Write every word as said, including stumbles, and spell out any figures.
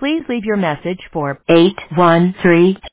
Please leave your message for eight one three